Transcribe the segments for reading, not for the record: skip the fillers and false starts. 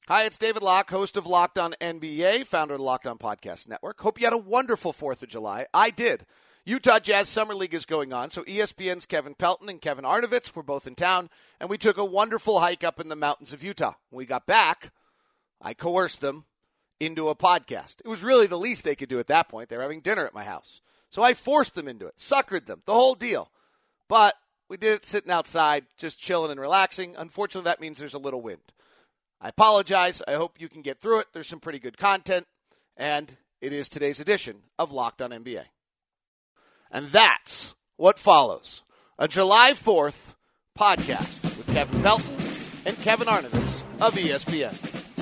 Hi, it's David Locke, host of Locked On NBA, founder of the Locked On Podcast Network. Hope you had a wonderful 4th of July. I did. Utah Jazz Summer League is going on, so ESPN's Kevin Pelton and Kevin Arnovitz were both in town, and we took a wonderful hike up in the mountains of Utah. When we got back, I coerced them into a podcast. It was really the least they could do at that point. They were having dinner at my house. So I forced them into it, suckered them, the whole deal. But we did it sitting outside, just chilling and relaxing. Unfortunately, that means there's a little wind. I apologize. I hope you can get through it. There's some pretty good content, and it is today's edition of Locked On NBA. And that's what follows. A July 4th podcast with Kevin Pelton and Kevin Arnovitz of ESPN.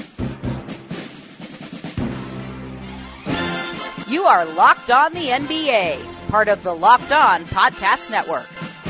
You are Locked On the NBA, part of the Locked On Podcast Network.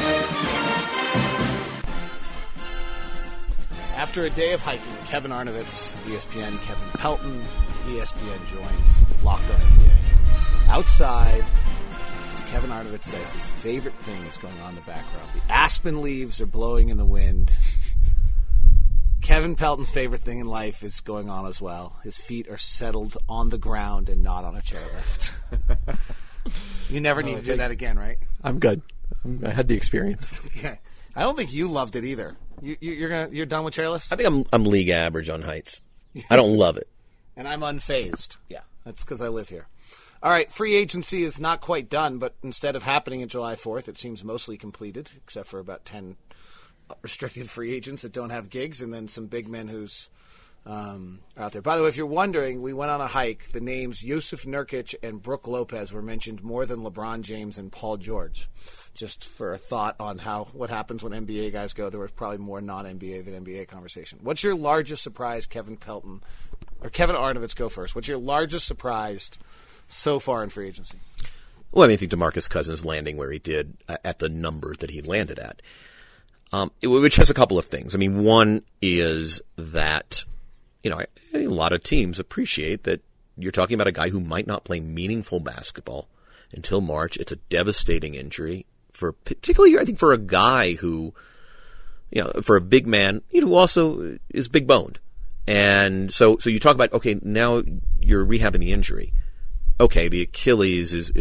After a day of hiking, Kevin Arnovitz, ESPN, Kevin Pelton, ESPN joins Locked On NBA. Outside, as Kevin Arnovitz says, his favorite thing is going on in the background. The aspen leaves are blowing in the wind. Kevin Pelton's favorite thing in life is going on as well. His feet are settled on the ground and not on a chairlift. You never need to do that again, right? I'm good. I had the experience. Yeah. I don't think you loved it either. You're done with chairlifts? I think I'm league average on heights. I don't love it. And I'm unfazed. Yeah. That's because I live here. All right, free agency is not quite done, but instead of happening on July 4th, it seems mostly completed, except for about 10 restricted free agents that don't have gigs, and then some big men who's out there. By the way, if you're wondering, we went on a hike. The names Jusuf Nurkic and Brook Lopez were mentioned more than LeBron James and Paul George. Just for a thought on what happens when NBA guys go, there was probably more non-NBA than NBA conversation. What's your largest surprise, Kevin Pelton? Or Kevin Arnovitz, go first. What's your largest surprise so far in free agency? Well, I think DeMarcus Cousins landing where he did at the number that he landed at, which has a couple of things. I mean, one is that, a lot of teams appreciate that you're talking about a guy who might not play meaningful basketball until March. It's a devastating injury, particularly, I think, for a guy who, for a big man, who also is big boned. And so you talk about, okay, now you're rehabbing the injury. Okay, the Achilles is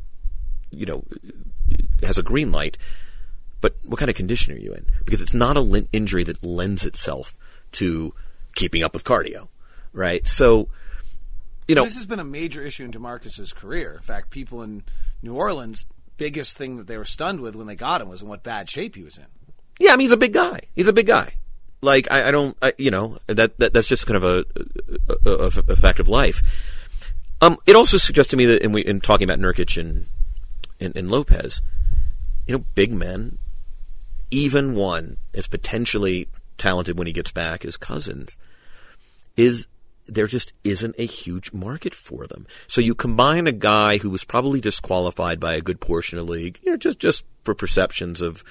has a green light, but what kind of condition are you in? Because it's not an injury that lends itself to keeping up with cardio, right? So, this has been a major issue in DeMarcus's career. In fact, people in New Orleans, biggest thing that they were stunned with when they got him was in what bad shape he was in. Yeah, I mean, he's a big guy. Like, that's just kind of a fact of life. It also suggests to me that in talking about Nurkic and Lopez, big men, even one as potentially talented when he gets back as Cousins, there just isn't a huge market for them. So you combine a guy who was probably disqualified by a good portion of the league, just for perceptions of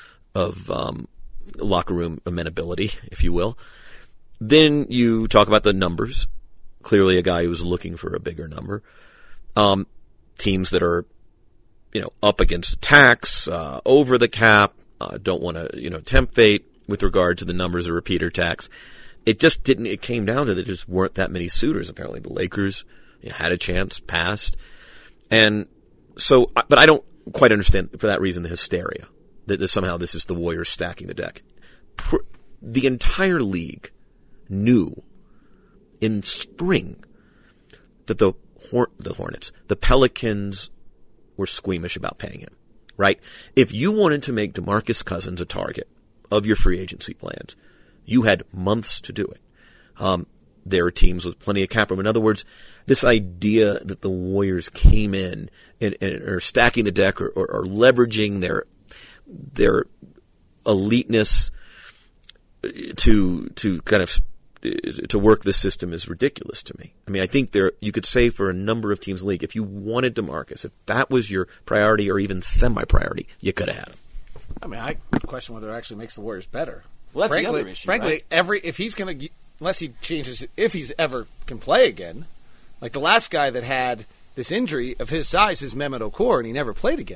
locker room amenability, if you will. Then you talk about the numbers. Clearly a guy who was looking for a bigger number. Teams that are, up against attacks, over the cap, don't want to, tempt fate with regard to the numbers of repeater tax. It came down to there just weren't that many suitors. Apparently the Lakers had a chance, passed. And so, but I don't quite understand for that reason the hysteria that somehow this is the Warriors stacking the deck. The entire league knew in spring that the Hornets, the Pelicans were squeamish about paying him, right? If you wanted to make DeMarcus Cousins a target of your free agency plans, you had months to do it. There are teams with plenty of cap room. In other words, this idea that the Warriors came in and are stacking the deck or leveraging their eliteness to kind of to work this system is ridiculous to me. I mean, I think you could say for a number of teams in the league, if you wanted DeMarcus, if that was your priority or even semi-priority, you could have had him. I mean, I question whether it actually makes the Warriors better. Well, that's the other issue, frankly, right? If he's going to, unless he changes, if he's ever can play again, like the last guy that had this injury of his size is Mehmet Okur, and he never played again.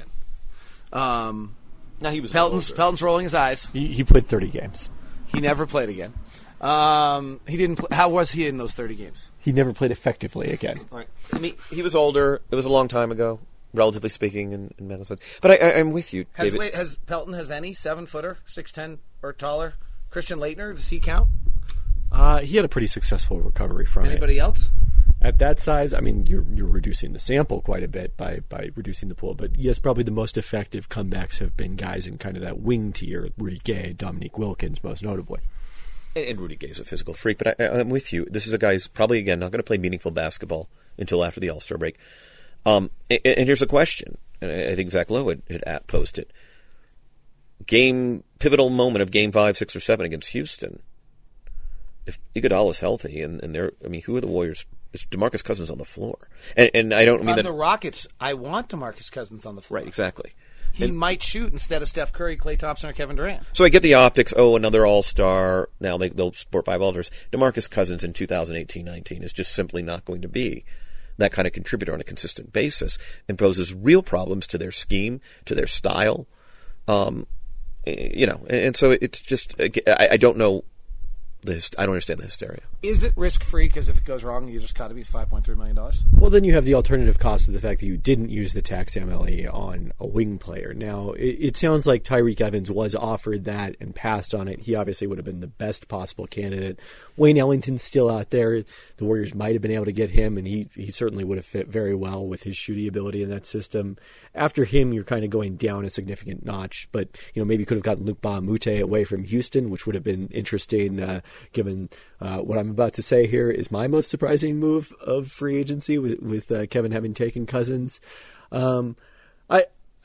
Now he was Pelton's rolling his eyes. He played 30 games. He never played again. He didn't. How was he in those 30 games? He never played effectively again. Right. He was older. It was a long time ago, relatively speaking, in Madison. But I'm with you, David. Has Pelton has any 7-footer, 6'10" or taller? Christian Laettner, does he count? He had a pretty successful recovery from Anybody else? At that size, I mean, you're reducing the sample quite a bit by reducing the pool. But yes, probably the most effective comebacks have been guys in kind of that wing tier, Rudy Gay, Dominique Wilkins, most notably. And Rudy Gay's a physical freak, but I'm with you. This is a guy who's probably, again, not going to play meaningful basketball until after the All-Star break. And here's a question, and I think Zach Lowe had posed it. Pivotal moment of Game 5, 6, or 7 against Houston. If Iguodala's healthy, and they're, I mean, who are the Warriors? It's DeMarcus Cousins on the floor. And I don't mean that. On the Rockets, I want DeMarcus Cousins on the floor. Right, exactly. He might shoot instead of Steph Curry, Klay Thompson, or Kevin Durant. So I get the optics. Oh, another All-Star. Now they'll sport 5 All-Stars. DeMarcus Cousins in 2018-19 is just simply not going to be that kind of contributor on a consistent basis, and poses real problems to their scheme, to their style. And so it's just, I don't know. I don't understand the hysteria. Is it risk-free? Because if it goes wrong, you just got to be $5.3 million? Well, then you have the alternative cost of the fact that you didn't use the tax MLE on a wing player. Now, it sounds like Tyreke Evans was offered that and passed on it. He obviously would have been the best possible candidate. Wayne Ellington's still out there. The Warriors might have been able to get him, and he certainly would have fit very well with his shooting ability in that system. After him, you're kind of going down a significant notch, but maybe you could have gotten Luc Mbah a Moute away from Houston, which would have been interesting, given what I'm about to say here is my most surprising move of free agency with Kevin having taken Cousins. I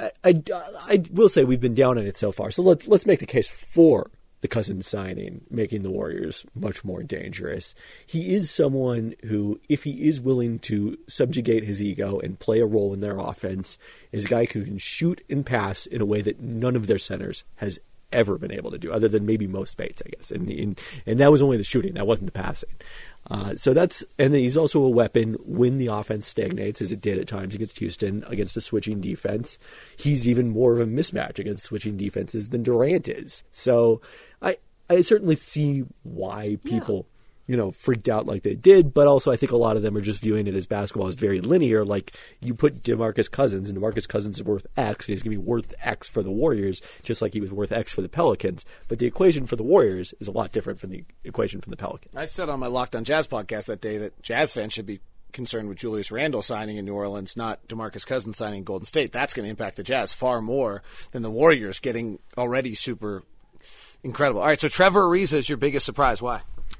will say we've been down on it so far, so let's make the case for the Cousins signing, making the Warriors much more dangerous. He is someone who, if he is willing to subjugate his ego and play a role in their offense, is a guy who can shoot and pass in a way that none of their centers has ever been able to do, other than maybe Mo Spates, I guess. And that was only the shooting, that wasn't the passing. And he's also a weapon when the offense stagnates, as it did at times against Houston, against a switching defense. He's even more of a mismatch against switching defenses than Durant is. So I certainly see why people, freaked out like they did, but also I think a lot of them are just viewing it as basketball as very linear. Like, you put DeMarcus Cousins, and DeMarcus Cousins is worth X, and he's going to be worth X for the Warriors, just like he was worth X for the Pelicans. But the equation for the Warriors is a lot different from the equation from the Pelicans. I said on my Locked On Jazz podcast that day that Jazz fans should be concerned with Julius Randle signing in New Orleans, not DeMarcus Cousins signing in Golden State. That's going to impact the Jazz far more than the Warriors getting already super incredible. All right, so Trevor Ariza is your biggest surprise. Why?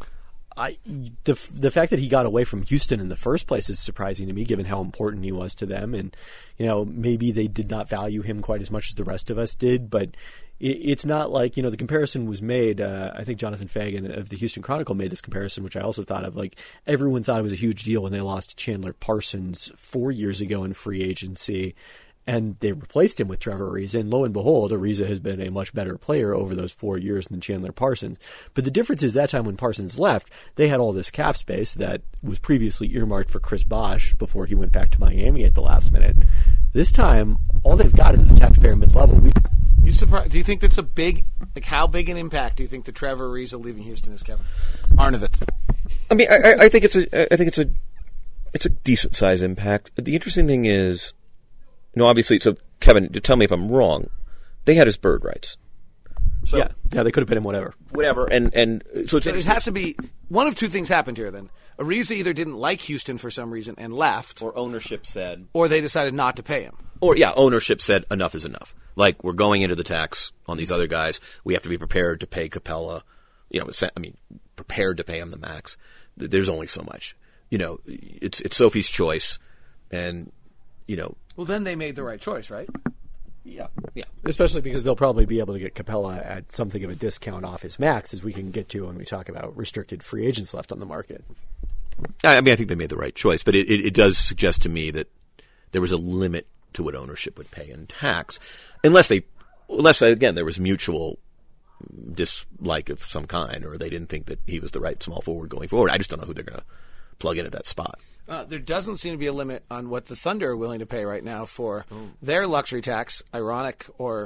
The fact that he got away from Houston in the first place is surprising to me, given how important he was to them. And, maybe they did not value him quite as much as the rest of us did, but it's not like, the comparison was made. I think Jonathan Fagan of the Houston Chronicle made this comparison, which I also thought of. Like, everyone thought it was a huge deal when they lost Chandler Parsons 4 years ago in free agency, and they replaced him with Trevor Ariza, and lo and behold, Ariza has been a much better player over those 4 years than Chandler Parsons. But the difference is that time when Parsons left, they had all this cap space that was previously earmarked for Chris Bosh before he went back to Miami at the last minute. This time, all they've got is the taxpayer mid-level. Do you think that's a big, how big an impact do you think the Trevor Ariza leaving Houston is, Kevin Arnovitz? I mean, I think it's a decent size impact. The interesting thing is, obviously, so Kevin, tell me if I'm wrong. They had his bird rights. So, yeah, they could have paid him whatever, and so it has to be one of two things happened here. Then Ariza either didn't like Houston for some reason and left, or ownership said, or they decided not to pay him, or ownership said enough is enough. Like, we're going into the tax on these other guys. We have to be prepared to pay Capella. Prepared to pay him the max. There's only so much. It's Sophie's choice, and Well, then they made the right choice, right? Yeah. Especially because they'll probably be able to get Capella at something of a discount off his max, as we can get to when we talk about restricted free agents left on the market. I think they made the right choice, but it does suggest to me that there was a limit to what ownership would pay in tax, unless again there was mutual dislike of some kind, or they didn't think that he was the right small forward going forward. I just don't know who they're going to plug in at that spot. There doesn't seem to be a limit on what the Thunder are willing to pay right now for their luxury tax, ironic or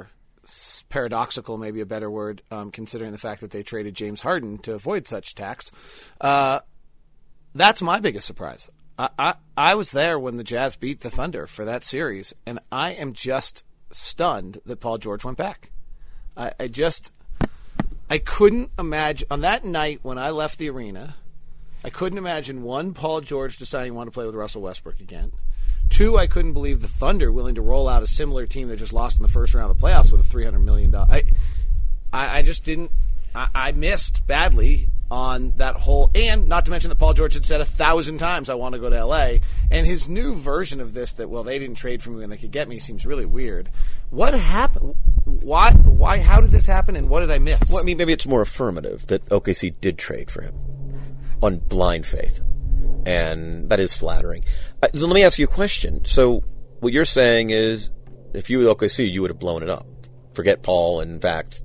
paradoxical, maybe a better word, considering the fact that they traded James Harden to avoid such tax. That's my biggest surprise. I was there when the Jazz beat the Thunder for that series, and I am just stunned that Paul George went back. I couldn't imagine, on that night when I left the arena, I couldn't imagine, one, Paul George deciding he wanted to play with Russell Westbrook again. Two, I couldn't believe the Thunder willing to roll out a similar team that just lost in the first round of the playoffs with a $300 million. I just didn't. I missed badly on that whole, and not to mention that Paul George had said 1,000 times, I want to go to L.A., and his new version of this that, well, they didn't trade for me when they could get me seems really weird. What happened? Why? How did this happen, and what did I miss? Well, I mean, maybe it's more affirmative that OKC did trade for him on blind faith, and that is flattering. So let me ask you a question. So what you're saying is, if you were OKC, you would have blown it up. Forget Paul. In fact,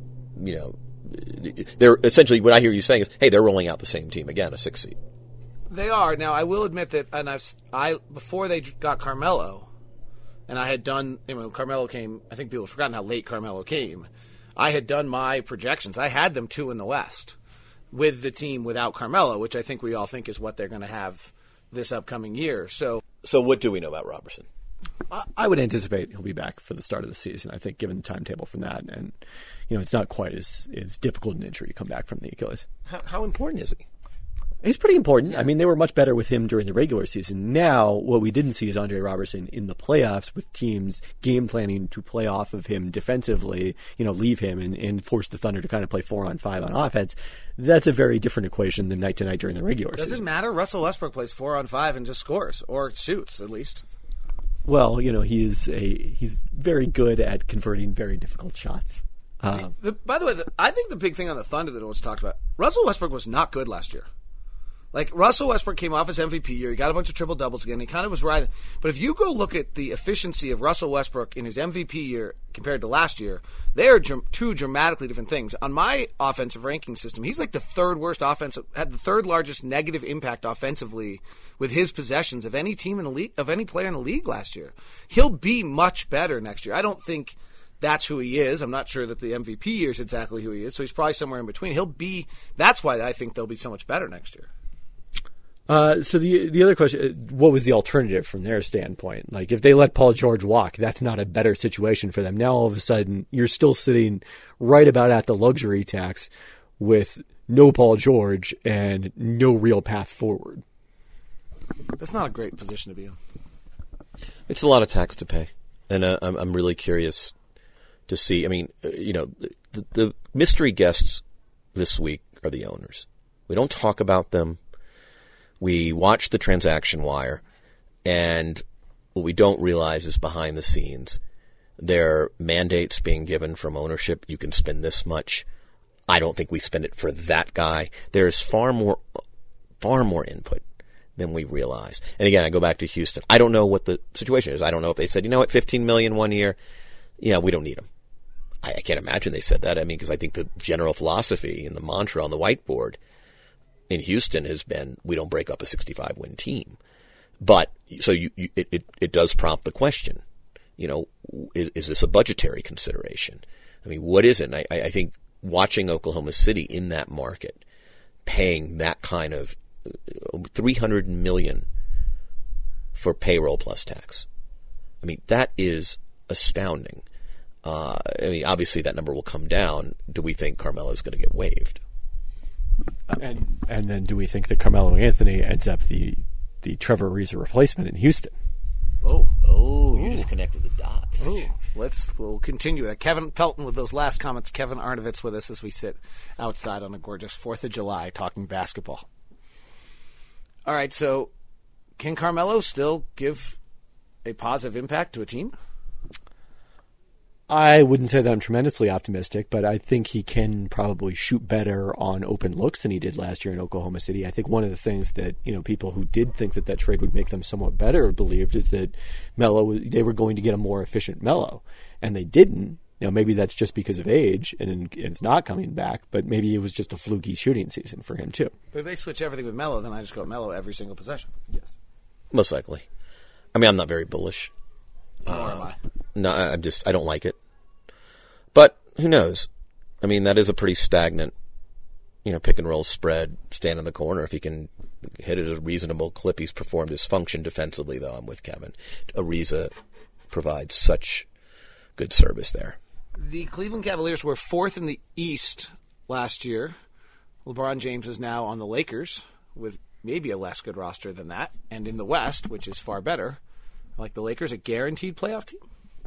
they're essentially, what I hear you saying is, hey, they're rolling out the same team again, a 6 seed. They are. Now, I will admit that, and before they got Carmelo, and I had done, when Carmelo came, I think people have forgotten how late Carmelo came. I had done my projections. I had them 2 in the West with the team without Carmelo, which I think we all think is what they're going to have this upcoming year. So what do we know about Robertson? I would anticipate he'll be back for the start of the season. I think, given the timetable from that, and it's not quite as difficult an injury to come back from the Achilles. How important is he? He's pretty important. Yeah. I mean, they were much better with him during the regular season. Now, what we didn't see is Andre Robertson in the playoffs with teams game planning to play off of him defensively, leave him and force the Thunder to kind of play 4-on-5 on offense. That's a very different equation than night to night during the regular season. Doesn't matter. Russell Westbrook plays 4-on-5 and just scores, or shoots at least. Well, he's very good at converting very difficult shots. By the way, I think the big thing on the Thunder that no one's talked about, Russell Westbrook was not good last year. Like, Russell Westbrook came off his MVP year. He got a bunch of triple-doubles again. He kind of was right. But if you go look at the efficiency of Russell Westbrook in his MVP year compared to last year, they are two dramatically different things. On my offensive ranking system, he's like the third worst offensive, had the third largest negative impact offensively with his possessions of any team in the league, of any player in the league last year. He'll be much better next year. I don't think that's who he is. I'm not sure that the MVP year is exactly who he is, so he's probably somewhere in between. That's why I think they'll be so much better next year. So the other question, what was the alternative from their standpoint? Like, if they let Paul George walk, that's not a better situation for them. Now, all of a sudden, you're still sitting right about at the luxury tax with no Paul George and no real path forward. That's not a great position to be in. It's a lot of tax to pay. And I'm really curious to see. I mean, the mystery guests this week are the owners. We don't talk about them. We watch the transaction wire, and what we don't realize is behind the scenes, there are mandates being given from ownership. You can spend this much. I don't think we spend it for that guy. There's far more input than we realize. And again, I go back to Houston. I don't know what the situation is. I don't know if they said, $15 million 1 year. Yeah, we don't need him. I can't imagine they said that. I mean, because I think the general philosophy and the mantra on the whiteboard in Houston has been, we don't break up a 65-win team. But so it does prompt the question, is this a budgetary consideration? I mean, what is it? And I think watching Oklahoma City in that market, paying that kind of $300 million for payroll plus tax, I mean, that is astounding. I mean, obviously that number will come down. Do we think Carmelo is going to get waived? And then do we think that Carmelo Anthony ends up the Trevor Ariza replacement in Houston? Oh, you just connected the dots. We'll continue that. Kevin Pelton with those last comments. Kevin Arnovitz with us as we sit outside on a gorgeous 4th of July talking basketball. All right, so can Carmelo still give a positive impact to a team? I wouldn't say that I'm tremendously optimistic, but I think he can probably shoot better on open looks than he did last year in Oklahoma City. I think one of the things that people who did think that trade would make them somewhat better believed is that they were going to get a more efficient Melo, and they didn't. Maybe that's just because of age and it's not coming back, but maybe it was just a fluky shooting season for him too. But if they switch everything with Melo, then I just go Melo every single possession. Yes, most likely. I mean, I'm not very bullish. Nor am I. No, I don't like it. But who knows? I mean, that is a pretty stagnant, pick and roll spread, stand in the corner. If he can hit it at a reasonable clip, he's performed his function defensively, though. I'm with Kevin. Ariza provides such good service there. The Cleveland Cavaliers were 4th in the East last year. LeBron James is now on the Lakers with maybe a less good roster than that. And in the West, which is far better, like the Lakers, a guaranteed playoff team?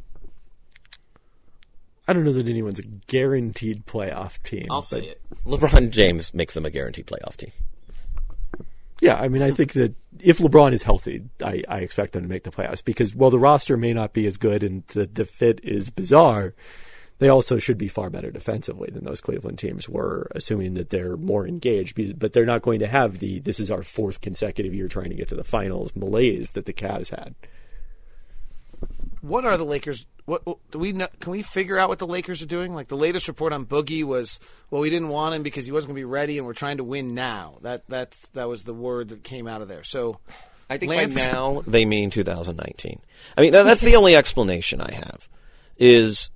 I don't know that anyone's a guaranteed playoff team. I'll say it. LeBron James makes them a guaranteed playoff team. Yeah, I mean, I think that if LeBron is healthy, I expect them to make the playoffs because while the roster may not be as good and the fit is bizarre, they also should be far better defensively than those Cleveland teams were, assuming that they're more engaged. But they're not going to have this is our 4th consecutive year trying to get to the finals malaise that the Cavs had. What are the Lakers? What do we know? Can we figure out what the Lakers are doing? Like the latest report on Boogie was, well, we didn't want him because he wasn't going to be ready, and we're trying to win now. That was the word that came out of there. So, I think by now they mean 2019. I mean that's the only explanation I have. Is,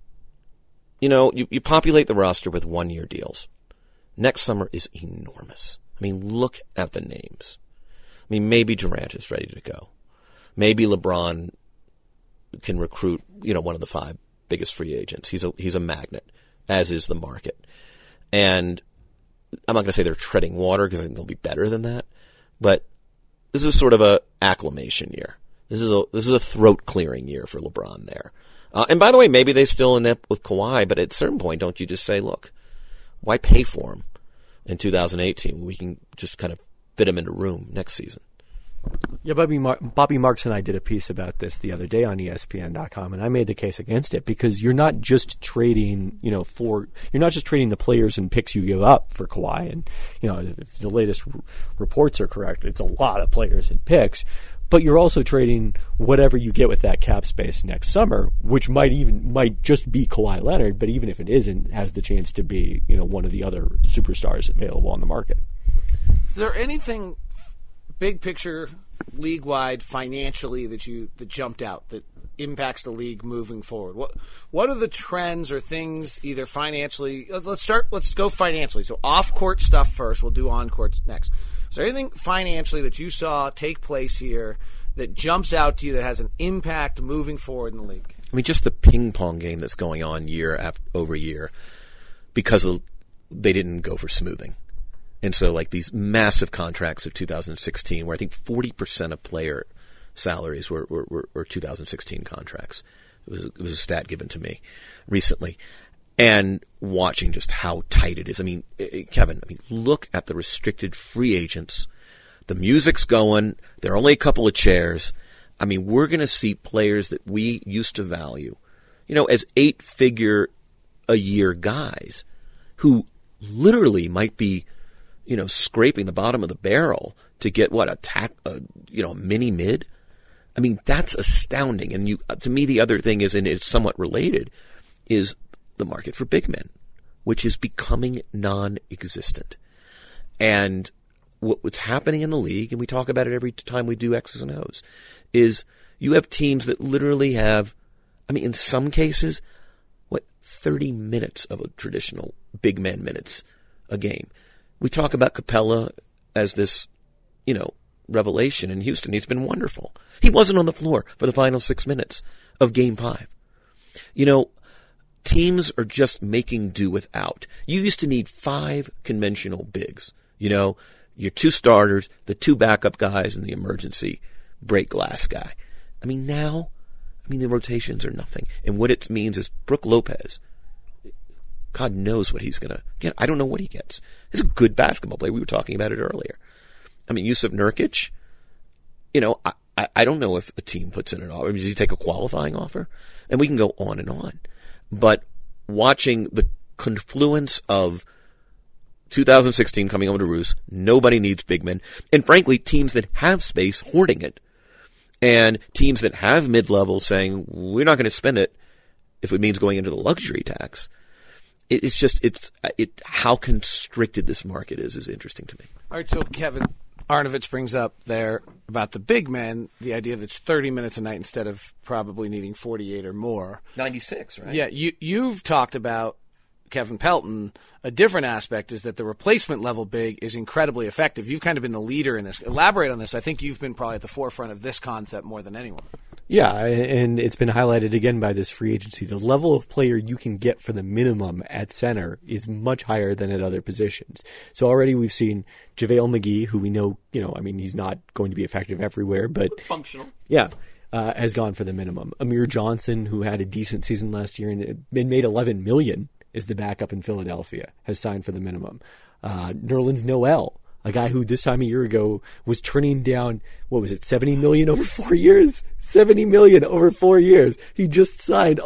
you populate the roster with 1-year deals. Next summer is enormous. I mean, look at the names. I mean, maybe Durant is ready to go. Maybe LeBron can recruit, one of the 5 biggest free agents. He's a magnet, as is the market. And I'm not going to say they're treading water because I think they'll be better than that. But this is sort of a acclimation year. This is a throat clearing year for LeBron there. And by the way, maybe they still end up with Kawhi, but at a certain point, don't you just say, look, why pay for him in 2018 when we can just kind of fit him in a room next season? Yeah, Bobby Marks and I did a piece about this the other day on ESPN.com, and I made the case against it because you're not just trading, you're not just trading the players and picks you give up for Kawhi. And if the latest reports are correct, it's a lot of players and picks. But you're also trading whatever you get with that cap space next summer, which might just be Kawhi Leonard, but even if it isn't, has the chance to be one of the other superstars available on the market. Is there anything big picture, league-wide, financially that jumped out, that impacts the league moving forward? What are the trends or things, either financially? Let's go financially. So off-court stuff first. We'll do on-court next. Is there anything financially that you saw take place here that jumps out to you that has an impact moving forward in the league? I mean, just the ping-pong game that's going on year over year because they didn't go for smoothing. And so, like, these massive contracts of 2016, where I think 40% of player salaries were 2016 contracts. It was a stat given to me recently. And watching just how tight it is. I mean, Kevin, look at the restricted free agents. The music's going. There are only a couple of chairs. I mean, we're going to see players that we used to value, as 8-figure-a-year guys who literally might be scraping the bottom of the barrel to get a mini mid. I mean, that's astounding. And to me, the other thing is, and it's somewhat related, is the market for big men, which is becoming non-existent. And what's happening in the league, and we talk about it every time we do X's and O's, is you have teams that literally have, in some cases, 30 minutes of a traditional big man minutes a game. We talk about Capella as this, revelation in Houston. He's been wonderful. He wasn't on the floor for the final 6 minutes of Game 5. Teams are just making do without. You used to need 5 conventional bigs. Your 2 starters, the 2 backup guys, and the emergency break glass guy. Now, the rotations are nothing. And what it means is Brook Lopez, God knows what he's going to get. I don't know what he gets. He's a good basketball player. We were talking about it earlier. Jusuf Nurkic, I don't know if a team puts in an offer. Does he take a qualifying offer? And we can go on and on. But watching the confluence of 2016 coming over to roost, nobody needs big men. And frankly, teams that have space hoarding it. And teams that have mid-level saying, we're not going to spend it if it means going into the luxury tax. It's how constricted this market is interesting to me. All right, so Kevin Arnovitz brings up there about the big men, the idea that it's 30 minutes a night instead of probably needing 48 or more. 96, right? Yeah, you've talked about Kevin Pelton. A different aspect is that the replacement level big is incredibly effective. You've kind of been the leader in this. Elaborate on this. I think you've been probably at the forefront of this concept more than anyone. Yeah, and it's been highlighted again by this free agency. The level of player you can get for the minimum at center is much higher than at other positions. So already we've seen JaVale McGee, who we know, he's not going to be effective everywhere, but functional. Yeah. Has gone for the minimum. Amir Johnson, who had a decent season last year and made $11 million, is the backup in Philadelphia, has signed for the minimum. Nerlens Noel, a guy who this time a year ago was turning down, $70 million over 4 years? $70 million over 4 years. He just signed a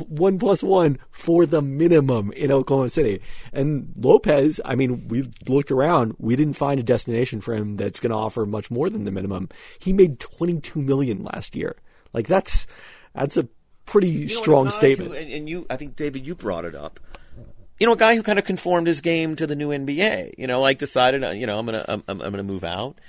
1+1 for the minimum in Oklahoma City. And Lopez, we looked around. We didn't find a destination for him that's going to offer much more than the minimum. He made $22 million last year. Like that's a pretty strong statement. And I think, David, you brought it up. A guy who kind of conformed his game to the new NBA. Decided, I'm gonna move out.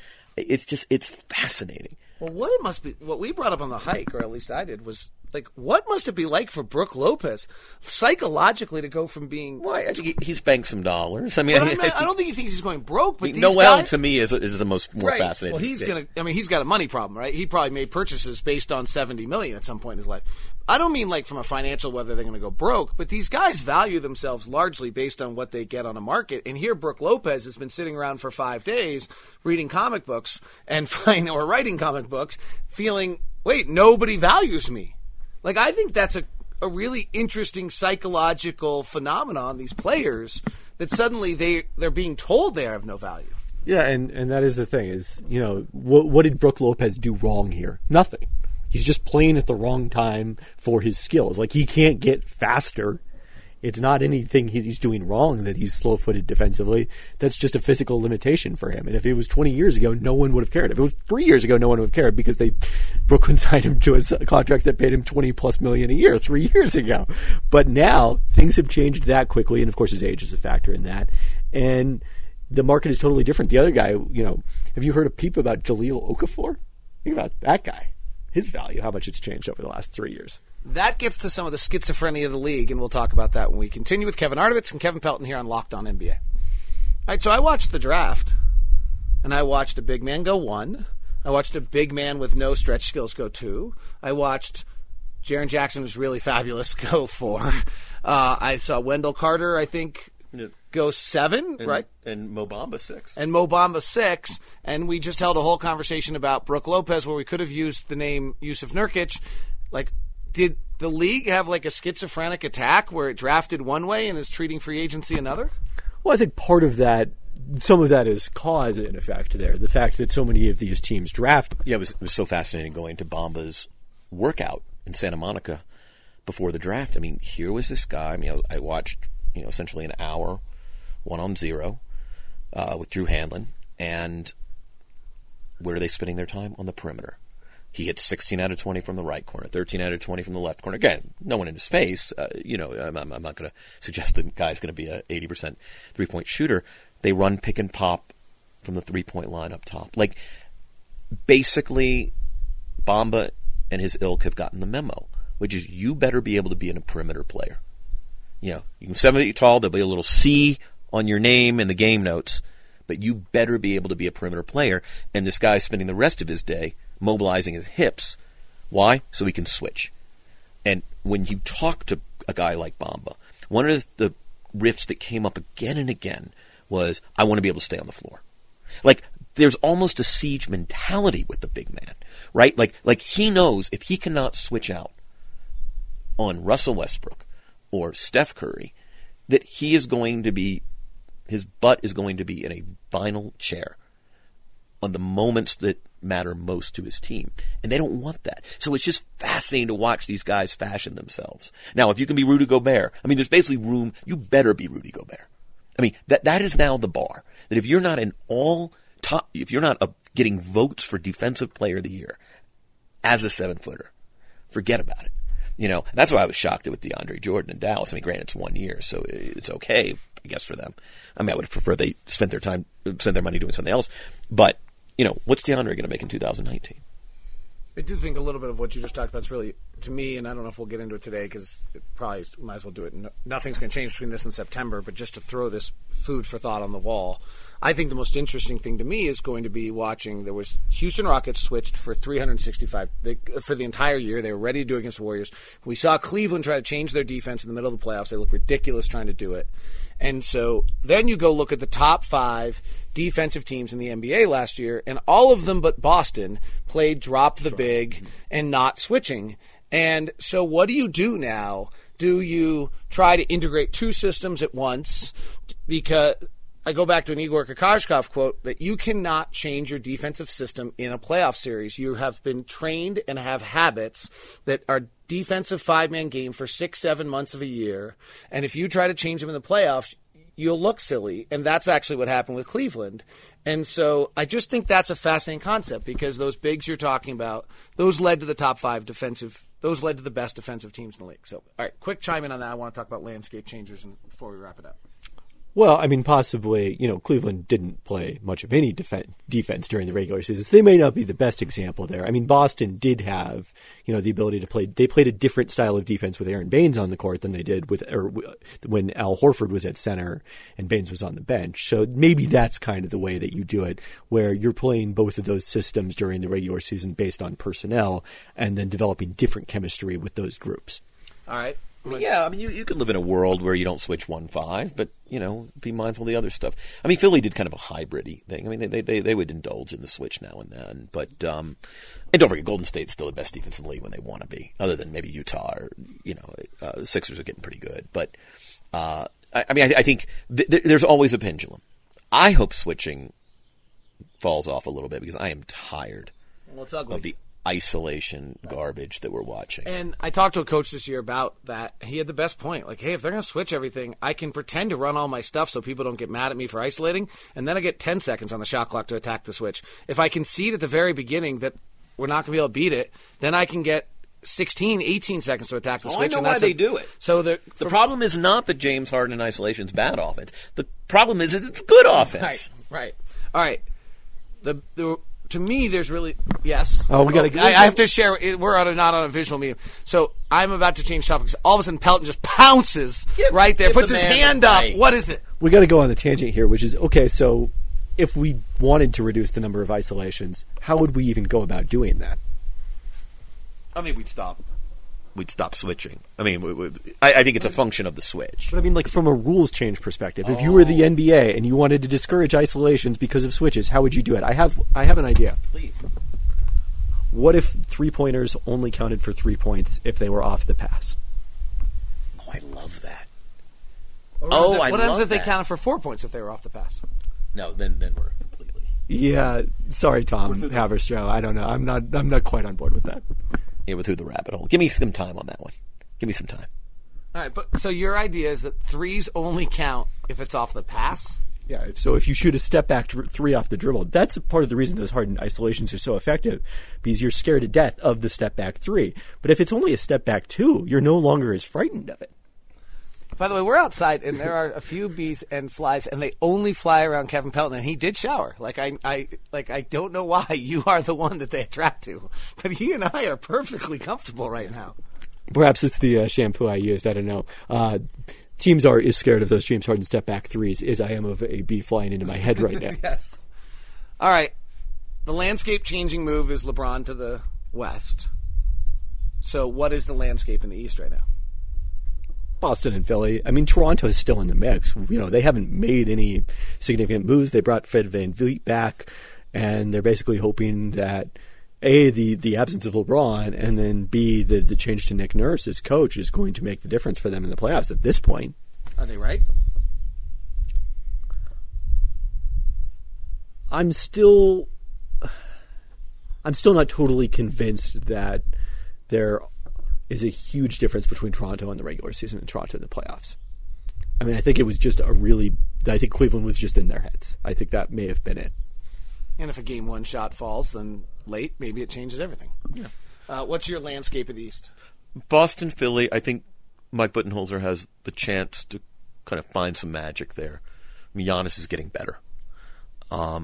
It's fascinating. Well, what we brought up on the hike, or at least I did, was like, what must it be like for Brook Lopez psychologically to go from being? Why? I think he's banked some dollars. I don't think he thinks he's going broke. But Noel guys, to me is the more fascinating. Well, he's got a money problem, right? He probably made purchases based on $70 million at some point in his life. I don't mean like from a financial whether they're going to go broke, but these guys value themselves largely based on what they get on a market. And here, Brook Lopez has been sitting around for 5 days reading comic books or writing comic books, feeling, wait, nobody values me. Like, I think that's a really interesting psychological phenomenon, these players, that suddenly they're being told they have no value. Yeah, and that is the thing is, what did Brook Lopez do wrong here? Nothing. He's just playing at the wrong time for his skills. Like, he can't get faster. It's not anything he's doing wrong that he's slow-footed defensively. That's just a physical limitation for him. And if it was 20 years ago, no one would have cared. If it was 3 years ago, no one would have cared because Brooklyn signed him to a contract that paid him $20+ million a year 3 years ago. But now things have changed that quickly, and of course his age is a factor in that. And the market is totally different. The other guy, have you heard a peep about Jahlil Okafor? Think about that guy. His value, how much it's changed over the last 3 years. That gets to some of the schizophrenia of the league, and we'll talk about that when we continue with Kevin Arnovitz and Kevin Pelton here on Locked On NBA. All right, so I watched the draft, and I watched a big man go 1. I watched a big man with no stretch skills go 2. I watched Jaren Jackson, who's really fabulous, go 4. I saw Wendell Carter, I think, go 7, right? And Mo Bamba 6. And Mo Bamba 6. And we just held a whole conversation about Brook Lopez where we could have used the name Yusuf Nurkic. Like, did the league have like a schizophrenic attack where it drafted one way and is treating free agency another? Well, I think part of that, some of that is cause and effect there. The fact that so many of these teams draft. Yeah, it was so fascinating going to Bamba's workout in Santa Monica before the draft. Here was this guy. I watched, essentially an hour, 1-on-0 with Drew Hanlon. And where are they spending their time? On the perimeter. He hit 16 out of 20 from the right corner, 13 out of 20 from the left corner. Again, no one in his face. I'm not going to suggest the guy's going to be a 80% three-point shooter. They run pick and pop from the three-point line up top. Like, basically, Bamba and his ilk have gotten the memo, which is you better be able to be a perimeter player. You can 7 feet tall. There'll be a little C on your name in the game notes, but you better be able to be a perimeter player. And this guy's spending the rest of his day mobilizing his hips. Why? So he can switch. And when you talk to a guy like Bamba, one of the riffs that came up again and again was, I want to be able to stay on the floor. Like, there's almost a siege mentality with the big man, right? Like he knows if he cannot switch out on Russell Westbrook or Steph Curry, that he is going to be, his butt is going to be in a vinyl chair on the moments that matter most to his team. And they don't want that. So it's just fascinating to watch these guys fashion themselves. Now, if you can be Rudy Gobert, there's basically room, you better be Rudy Gobert. That is now the bar. That if you're not if you're not getting votes for Defensive Player of the Year as a 7-footer, forget about it. That's why I was shocked with DeAndre Jordan in Dallas. Granted, it's 1 year, so it's okay, I guess, for them. I would have preferred they spent their money doing something else. But what's DeAndre going to make in 2019? I do think a little bit of what you just talked about is really, to me, and I don't know if we'll get into it today because it probably might as well do it. Nothing's going to change between this and September, but just to throw this food for thought on the wall, I think the most interesting thing to me is going to be watching. There was Houston Rockets switched for 365 for the entire year. They were ready to do it against the Warriors. We saw Cleveland try to change their defense in the middle of the playoffs. They looked ridiculous trying to do it. And so then you go look at the top 5 defensive teams in the NBA last year, and all of them but Boston played drop the big and not switching. And so what do you do now? Do you try to integrate 2 systems at once? Because I go back to an Igor Kokoshkov quote that you cannot change your defensive system in a playoff series. You have been trained and have habits that are defensive 5-man game for 6-7 months of a year. And if you try to change them in the playoffs, you'll look silly. And that's actually what happened with Cleveland. And so I just think that's a fascinating concept because those bigs you're talking about, those led to the top 5 defensive. Those led to the best defensive teams in the league. So, all right, quick chime in on that. I want to talk about landscape changes before we wrap it up. Well, I mean, possibly, Cleveland didn't play much of any defense during the regular season, so they may not be the best example there. I mean, Boston did have, the ability to play. They played a different style of defense with Aaron Baines on the court than they did when Al Horford was at center and Baines was on the bench. So maybe that's kind of the way that you do it, where you're playing both of those systems during the regular season based on personnel and then developing different chemistry with those groups. All right. Yeah, I mean, you could live in a world where you don't switch 1-5, but, be mindful of the other stuff. I mean, Philly did kind of a hybrid-y thing. I mean, they would indulge in the switch now and then. But, and don't forget, Golden State's still the best defense in the league when they want to be, other than maybe Utah or, the Sixers are getting pretty good. But, I think there's always a pendulum. I hope switching falls off a little bit because I am tired of the isolation garbage that we're watching. And I talked to a coach this year about that. He had the best point. Like, hey, if they're going to switch everything, I can pretend to run all my stuff so people don't get mad at me for isolating, and then I get 10 seconds on the shot clock to attack the switch. If I concede at the very beginning that we're not going to be able to beat it, then I can get 16, 18 seconds to attack the switch. I know why they do it. So the problem is not that James Harden in isolation is bad offense. The problem is that it's good offense. Right. All right. To me, there's really yes. Oh, we got to. I have to share. We're not on a visual medium, so I'm about to change topics. All of a sudden, Pelton just pounces right there, puts his hand up. What is it? We got to go on the tangent here, which is okay. So, if we wanted to reduce the number of isolations, how would we even go about doing that? I mean, we'd stop switching. I mean, I think it's a function of the switch. But I mean, like from a rules change perspective, if you were the NBA and you wanted to discourage isolations because of switches, how would you do it? I have an idea. Please. What if 3-pointers only counted for 3 points if they were off the pass? Oh, I love that. What happens if they counted for 4 points if they were off the pass? No, then we're completely. Yeah, sorry, Tom Haberstroh. I don't know. I'm not quite on board with that. Yeah, with who the rabbit hole. Give me some time on that one. Give me some time. All right, but so your idea is that threes only count if it's off the pass? Yeah, so if you shoot a step back 3 off the dribble, that's part of the reason those hardened isolations are so effective, because you're scared to death of the step back 3. But if it's only a step back 2, you're no longer as frightened of it. By the way, we're outside, and there are a few bees and flies, and they only fly around Kevin Pelton, and he did shower. I don't know why you are the one that they attract to, but he and I are perfectly comfortable right now. Perhaps it's the shampoo I used. I don't know. Teams are as scared of those James Harden step back 3s as I am of a bee flying into my head right now. Yes. All right. The landscape changing move is LeBron to the West. So what is the landscape in the East right now? Boston and Philly. I mean, Toronto is still in the mix. They haven't made any significant moves. They brought Fred VanVleet back, and they're basically hoping that A, the absence of LeBron, and then B, the change to Nick Nurse as coach is going to make the difference for them in the playoffs at this point. Are they right? I'm still not totally convinced that there is a huge difference between Toronto in the regular season and Toronto in the playoffs. I mean, I think it was just I think Cleveland was just in their heads. I think that may have been it. And if a game 1 shot falls, then late, maybe it changes everything. Yeah. What's your landscape of the East? Boston, Philly, I think Mike Budenholzer has the chance to kind of find some magic there. I mean, Giannis is getting better.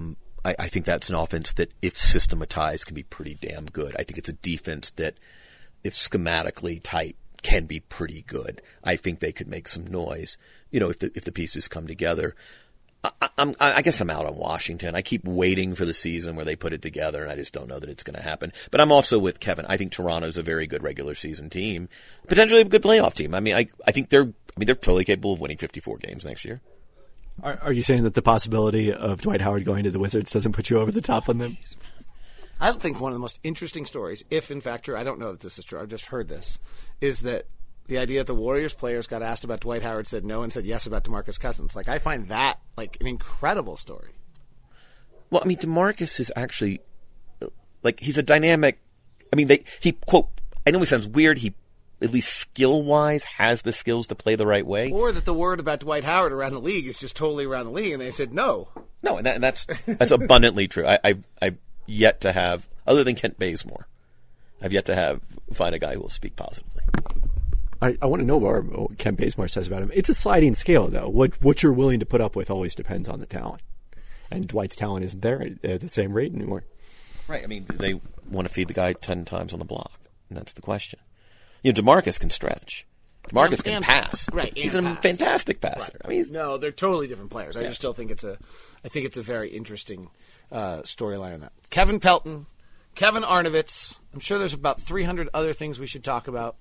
I think that's an offense that, if systematized, can be pretty damn good. I think it's a defense that, if schematically tight, can be pretty good. I think they could make some noise, if the pieces come together. I guess I'm out on Washington. I keep waiting for the season where they put it together, and I just don't know that it's going to happen. But I'm also with Kevin. I think Toronto's a very good regular season team, potentially a good playoff team. I mean, I think they're totally capable of winning 54 games next year. Are you saying that the possibility of Dwight Howard going to the Wizards doesn't put you over the top on them? I think one of the most interesting stories, if in fact true, I don't know that this is true, I've just heard this, is that the idea that the Warriors players got asked about Dwight Howard, said no, and said yes about DeMarcus Cousins. Like, I find that like an incredible story. Well, I mean, DeMarcus is actually, like, he's a dynamic. I mean, he quote. I know it sounds weird. He, at least skill-wise, has the skills to play the right way. Or that the word about Dwight Howard around the league is just totally around the league, and they said no. No, and that's abundantly true. I've yet to have, other than Kent Bazemore, I've yet to find a guy who will speak positively. I want to know what Kent Bazemore says about him. It's a sliding scale, though. What you're willing to put up with always depends on the talent. And Dwight's talent isn't there at the same rate anymore. Right. I mean, they want to feed the guy 10 times on the block, and that's the question. DeMarcus can stretch. DeMarcus can pass. Right. He's a fantastic passer. Right. I mean, no, they're totally different players. I just still think it's a very interesting storyline on that. Kevin Pelton, Kevin Arnovitz. I'm sure there's about 300 other things we should talk about.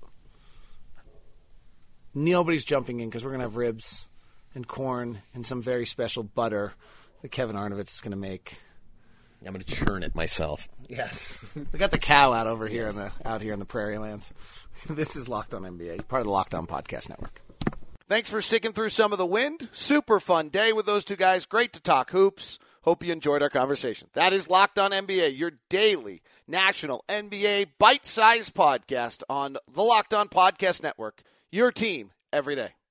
Nobody's jumping in because we're going to have ribs and corn and some very special butter that Kevin Arnovitz is going to make. I'm going to churn it myself. Yes. We got the cow out over here out here in the prairie lands. This is Locked On NBA, part of the Locked On Podcast Network. Thanks for sticking through some of the wind. Super fun day with those two guys. Great to talk hoops. Hope you enjoyed our conversation. That is Locked On NBA, your daily national NBA bite-sized podcast on the Locked On Podcast Network. Your team every day.